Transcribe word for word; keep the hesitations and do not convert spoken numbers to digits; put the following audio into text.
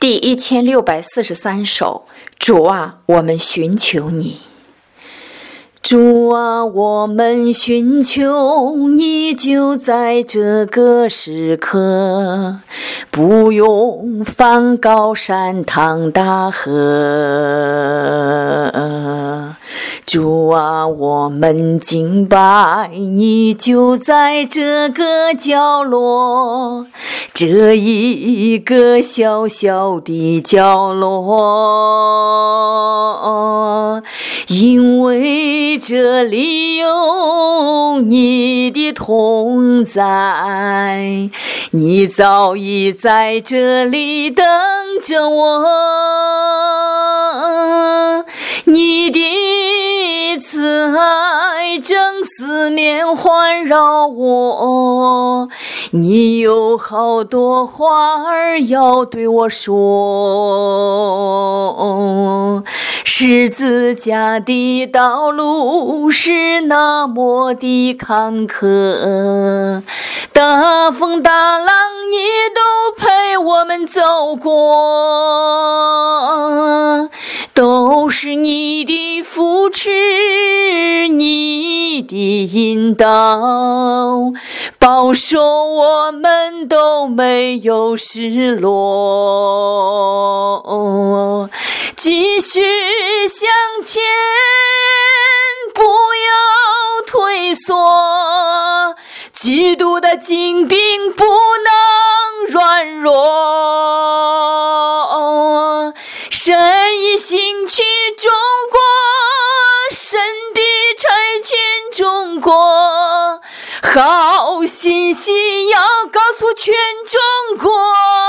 第一千六百四十三首，主啊，我们寻求你。主啊，我们寻求你，就在这个时刻，不用翻高山趟大河。主啊，我们敬拜你，就在这个角落，这一个小小的角落，因为这里有你的同在，你早已在这里等着我，你的慈爱正四面环绕我，你有好多话儿要对我说。十字架的道路是那么的坎坷，大风大浪你都陪我们走过，都是你的扶持，你的引导，保守我们都没有失落，继续向前，不要退缩，基督的精兵不能软弱，神已兴起中国，神必差遣中国，好信息要告诉全中国。